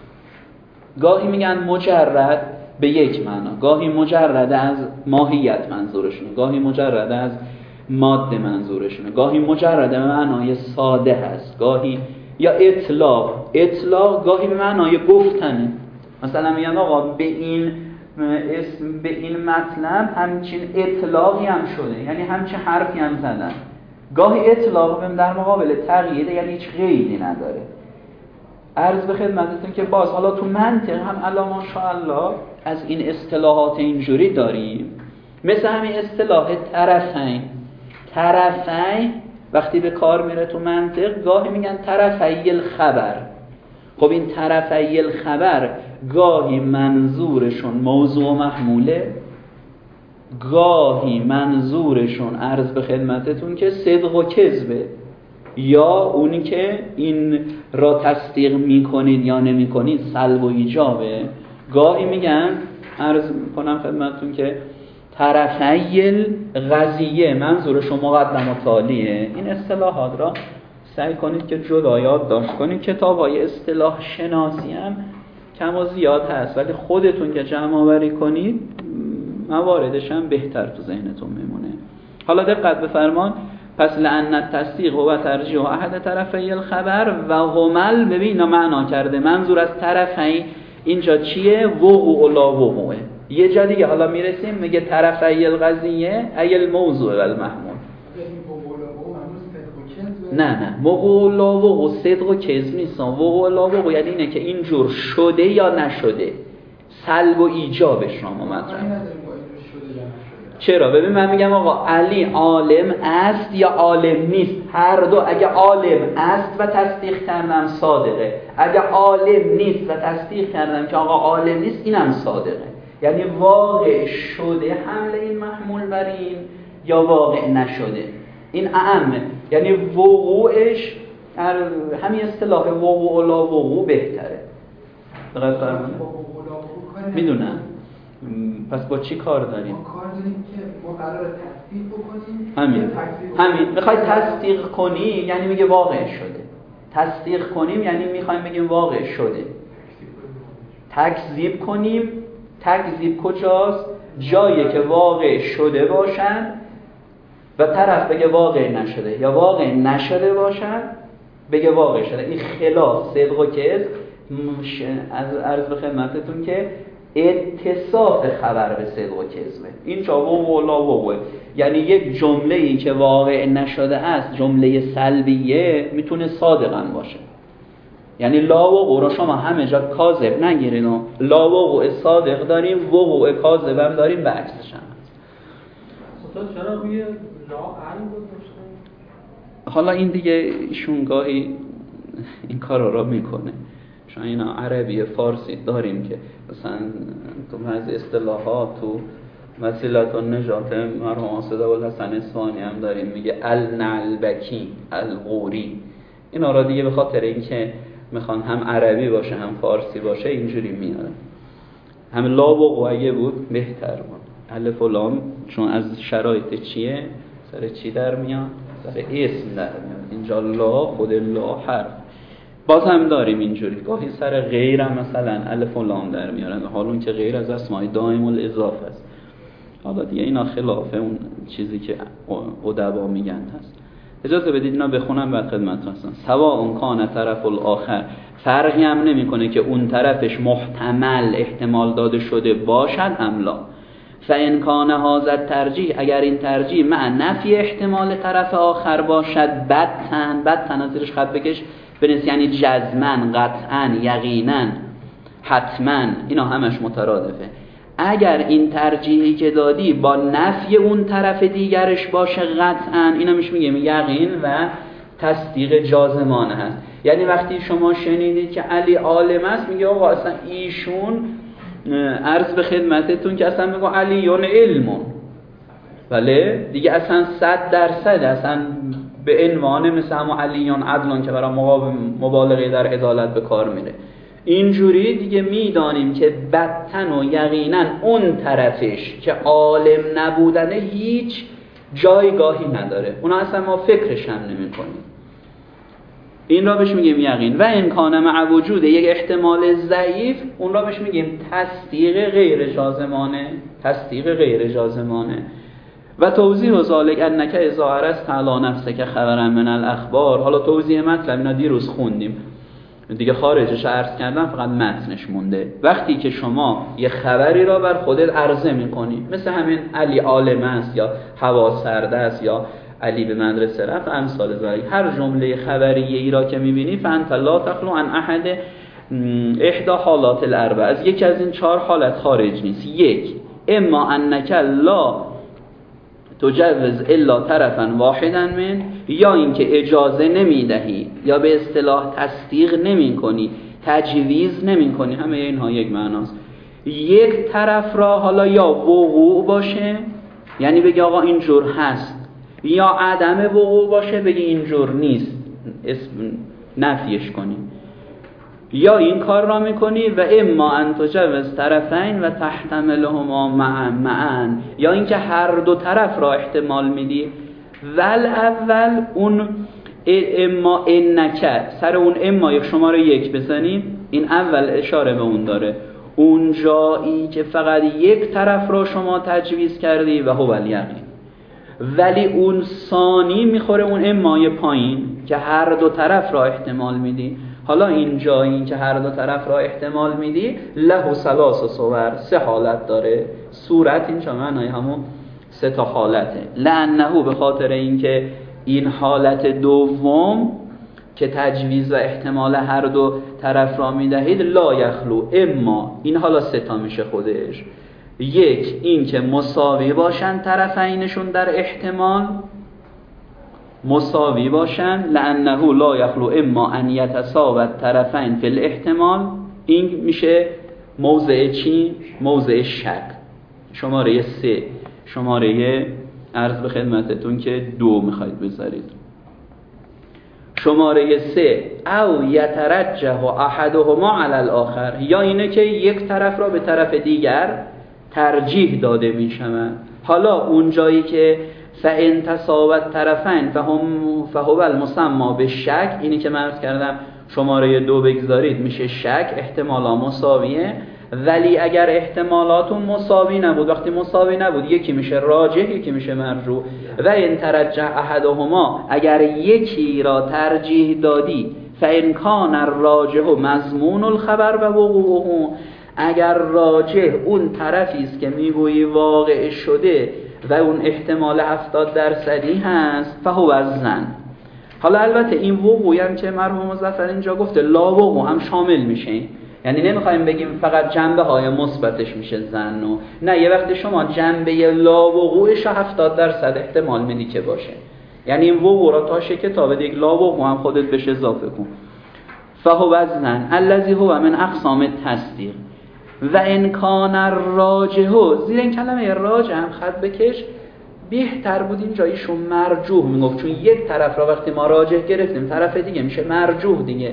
گاهی میگن مجرد به یک معنا، گاهی مجرد از ماهیت منظورشونه، گاهی مجرد از ماده منظورشونه، گاهی مجرد به معنای ساده هست، گاهی یا اطلاق. اطلاق گاهی به معنای گفتنه. مثلا میگن آقا به این اسم، به این مطلب همچین اطلاقی هم شده، یعنی همچین حرفی هم زدن. گاهی اطلاق بهم در مقابل تقیید یعنی هیچ قیدی نداره. عرض به خدمتتون که باز حالا تو منطق هم الا ماشاءالله از این اصطلاحات اینجوری داریم، مثل همین اصطلاح طرفین. طرفین وقتی به کار میره تو منطق گاهی میگن طرفی الخبر. خب این طرفی الخبر گاهی منظورشون موضوع محموله، گاهی منظورشون عرض به خدمتتون که صدق و کذبه، یا اونی که این را تصدیق میکنید یا نمیکنید سلب و ایجابه. گاهی میگن عرض کنم خدمتتون که طرفی القضیه منظورشون مقدم و تالیه. این اصطلاحات را سعی کنید که جدا یادداشت کنید. کتاب‌های اصطلاح شناسی هم کم و زیاد هست، ولی خودتون که جمع آوری کنید مواردش هم بهتر تو ذهنتون میمونه. حالا دقت بفرمان. پس لأن التصدیق و ترجیح احد طرفی الخبر و همل، ببین معنا کرده منظور از طرفی اینجا چیه؟ وقوع و لا وقوعه. یه جا دیگه حالا میرسیم میگه طرفی القضیه ای الموضوع و المحمول. نه نه وقوع لا وقوع صدق و کذب نیست. وقوع لا وقوع یعنی اینه که اینجور شده یا نشده، سلب و ایجابش رو مطرح. چرا؟ ببین من میگم آقا علی عالم است یا عالم نیست، هر دو. اگه عالم است و تصدیق کردم صادقه، اگه عالم نیست و تصدیق کردم که آقا عالم نیست اینم صادقه. یعنی واقع شده حمل این محمول بر این یا واقع نشده، این اعمه. یعنی وقوعش همین اصطلاح وقوع و لا وقوع بهتره. دقیق فرمونه؟ میدونم. پس با چی کار داریم؟ ما کار داریم که ما قراره تصدیق بکنیم. همین همین میخوای تصدیق کنی یعنی میگه واقع شده. تصدیق کنیم یعنی میخوایم بگیم واقع شده. تکذیب کنیم، تکذیب کجاست؟ جایی که واقع شده باشن و طرف بگه واقع نشده، یا واقع نشده باشن بگه واقع شده. این خلاف صدق و کذب از عرض به خدمتتون که اتصاف خبر به صدق و کذبه. این چا وقوع لا وقوع، یعنی یک جمله ای که واقع نشده است، جمله سلبیه، میتونه صادقاً باشه. یعنی لا وقوع رو شما همه جا کاذب نگیرین و لا وقوع صادق داریم، وقوع کاذب هم داریم، به عکسش هم هست. استاد چرا روی لا علم گذاشتن؟ حالا این دیگه ایشون گاهی این کارا را میکنه. چون اینا عربی فارسی داریم که مثلا تو بعضی اصطلاحات تو وسیلت النجات مرحوم صدابالحسن اصفهانی هم داریم، میگه النعلبکی الغوری. اینا را دیگه به خاطر اینکه میخوان هم عربی باشه هم فارسی باشه اینجوری میارن. هم لا وقوعه بود بهتر بود. الف و لام چون از شرایط چیه؟ سر چی در میاد؟ سر اسم در میاد. اینجا لا خود لا حرف. باز هم داریم اینجوری گاهی سر غیر هم مثلا الف و لام در میارن، حال اون که غیر از اسماء دائم الاضافه است. حالا دیگه اینا خلافه اون چیزی که ادبا میگن هست. اجازه بدید اینا بخونم بعد خدمت هستم. سوا اون کان طرف الاخر، فرقی هم نمیکنه که اون طرفش محتمل احتمال داده شده باشد املا. فان کان هذا ترجیح، اگر این ترجیح مع نفی احتمال طرف آخر باشد، بدتن بدتن از زیرش خط بکش بنویس، یعنی جزمن، قطعا، یقینا، حتما، اینا همش مترادفه. اگر این ترجیحی که دادی با نفی اون طرف دیگرش باشه قطعا، اینا میشه میگیم یقین و تصدیق جازمانه هست. یعنی وقتی شما شنیدید که علی عالم است، میگه آقا اصلا ایشون عرض به خدمتتون که اصلا میگه علیون علمون، بله دیگه اصلا صد درصد اصلا به عنوان مثل همون علیون عدلون که برای مبالغه در عدالت به کار میره. اینجوری دیگه میدانیم که بدتن و یقینا اون طرفش که عالم نبودنه هیچ جایگاهی نداره، اونا اصلا ما فکرش هم نمی کنیم. این را بهش میگیم یقین. و این کان مع وجود یک احتمال ضعیف، اون را بهش میگیم تصدیق غیر جازمانه. تصدیق غیر جازمانه. و توضیح ذالک انک اذا عرضت علی نفسک خبرا من الاخبار. حالا توضیح مطلب اینا دیروز خوندیم دیگه، خارجش عرض کردم، فقط متنش مونده. وقتی که شما یه خبری را بر خودت عرضه میکنی، مثل همین علی عالم است یا هوا سرد است یا علی به مدرسه رفت امثال ذلک. هر جمله خبریه ای را که میبینی فانت لا تخلو عن احد احدى حالات الاربع، از یکی از این چهار حالت خارج نیست. یک، اما انک لا تجوز الا طرفا واحدا من، یا اینکه اجازه نمیدهی یا به اصطلاح تصدیق نمیکنی، تجویز نمیکنی، همه اینها یک معناست. یک طرف را حالا یا وقوع باشه، یعنی بگی آقا اینجور هست، یا عدم وقوع باشه بگی اینجور نیست، اسم نفیش کنی، یا این کار را میکنی و اما ان تجوز طرفین و تحتملهما معا معا، یا اینکه هر دو طرف را احتمال میدی. ول اول اون اما انک، سر اون اما یک شماره یک بزنید، این اول اشاره به اون داره، اون جایی که فقط یک طرف را شما تجویز کردی و هو الیقین. ولی اون ثانی میخوره اون امای پایین که هر دو طرف را احتمال میدی. حالا این جایی که هر دو طرف را احتمال میدی له ثلاث صور، سه حالت داره. صورت این چه معنی؟ همون سه تا حالته. لانه به خاطر اینکه این حالت دوم که تجویز و احتمال هر دو طرف را میدهید لا یخلو، اما این حالا سه تا میشه خودش. یک، این که مساوی باشن طرفینشون در احتمال، مساوی باشن. لانه لا یخلو اما ان یتساوی الطرفین فی الاحتمال، این میشه موضع چی؟ موضع شک. شماره سه، شماره عرض به خدمتتون که دو میخواید بذارید. شماره سه، او یترجح احدهما علی الاخر، یا اینه که یک طرف را به طرف دیگر ترجیح داده میشود. حالا اون جایی که فان تساوی الطرفین فهم فهو المسمى بالشک، اینی که من عرض کردم شماره دو بگذارید میشه شک، احتمالا مساویه. ولی اگر احتمالاتون مساوی نبود، وقتی مساوی نبود یکی میشه راجح یکی میشه مرجوح. و ان ترجح احدهما، اگر یکی را ترجیح دادی، فان کان الراجح مضمون الخبر و وقوعه، اگر راجح اون طرفی است که میگویی واقع شده و اون احتمال هفتاد درصدی هست، فهو الظن. حالا البته این وقوعی هم که مرحوم مظفر اینجا گفته لا وقوع هم شامل میشه، یعنی نمیخوایم بگیم فقط جنبه های مثبتش میشه ظن، و نه، یه وقت شما جنبه لا وقوعش هفتاد درصد احتمال میدی که باشه، یعنی این وقوع را تا کتاب دیگه لا وقوع هم خودت بهش اضافه کن. فهو الظن الذی هو من اقسام التصدیق و ان کان الراجح، زیر این کلمه راجح هم خط بکش، بهتر بود این جاییشو مرجوح میگفت، چون یک طرف را وقتی ما راجح گرفتیم طرف دیگه میشه مرجوح دیگه.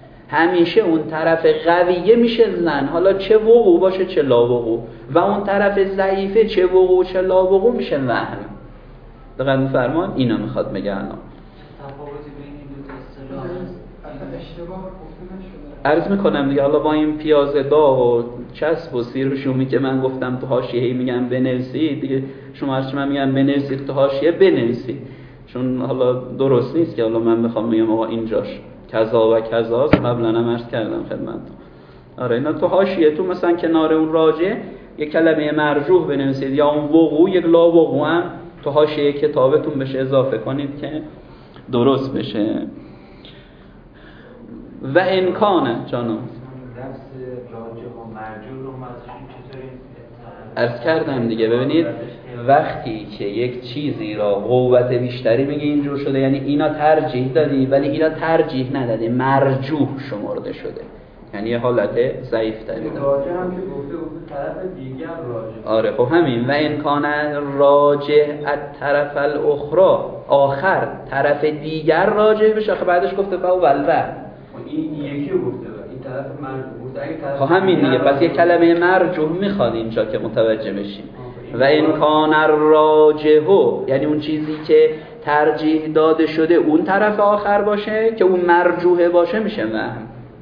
همیشه اون طرف قویه میشه ظن، حالا چه وقوع باشه چه لا وقوع، و اون طرف ضعیفه چه وقوع چه لا وقوع میشه وهم. دقیق می‌فرمان؟ اینا میخواد بگه الان تفاوتی بین این دو تا اصطلاح هست. اشتباه گفته نشده. عرض میکنم دیگه، حالا با این پیازه داغ و چسب و سیر و شومی که من گفتم تو حاشیه میگم بنویسید دیگه، شما هرچی من میگم بنویسید تو حاشیه بنویسید، چون حالا درست نیست که حالا من بخوام میگم آقا اینجاش کذا و کذاست، قبلا هم عرض کردم خدمتتون. آره اینا تو حاشیه تو مثلا کنار اون راجع یک کلمه مرجوح بنویسید، یا اون وقوع یک لا وقوع هم تو حاشیه کتابتون بشه اضافه کنید که درست بشه. و امکانه جانم لفظ راجح و مرجوح رو ازشون چطوری عرض کردم دیگه. ببینید وقتی که یک چیزی را قوت بیشتری میگه اینجور شده، یعنی اینا ترجیح دادی ولی اینا ترجیح ندادی، مرجوح شمرده شده، یعنی یه حالت ضعیف تری داره. راجح هم که گفته بود طرف دیگر راجح. آره خب همین. و امکان راجح الطرف الاخرى، آخر طرف دیگر راجح بشه، خب بعدش گفته فهو الوهم. این یکی رو گفته بود، این طرف مرجوح گفته، اگه طرف خب همین دیگه، پس یه کلمه مرجوح میخواد اینجا که متوجه بشیم. و امکان راجح، یعنی اون چیزی که ترجیح داده شده اون طرف آخر باشه که اون مرجوح باشه میشه وهم.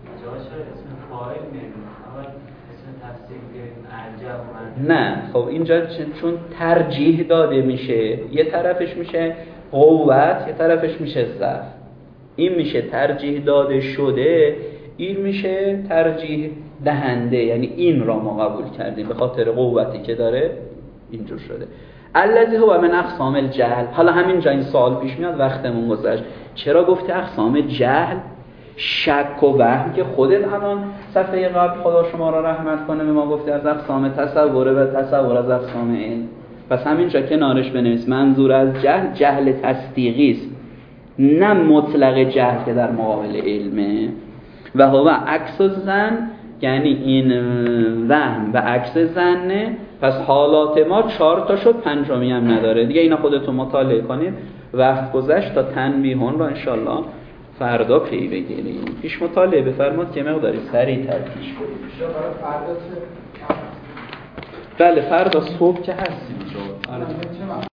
نه خب اینجا چون ترجیح داده میشه، یه طرفش میشه قوت یه طرفش میشه ضعف، این میشه ترجیح داده شده، این میشه ترجیح دهنده، یعنی این را ما قبول کردیم به خاطر قوتی که داره اینجور شده. الذی هو من اقسام الجهل. حالا همینجا این سوال پیش میاد، وقتمون گذشت، چرا گفتی اقسام جهل؟ شک و وهم که خودت الان صفحه قبل خدا شما را رحمت کنه به ما گفتی از اقسام تصوره و تصور از اقسام علم. پس همینجا کنارش بنویس منظور از جهل جهل تصدیقی است، نه مطلق جهل که در مقابل علمه. و هو عکس الظن، یعنی این وهم و عکس ظنه. پس حالات ما چهار تا شد، پنجمی هم نداره دیگه. اینا خودتون مطالعه کنید. وقت گذشت تا تنبیهون رو انشالله فردا پی بگیریم. پیش مطالعه بفرماد که مقداری سریع تر پیش بریم. بله فردا صبح که هستیم.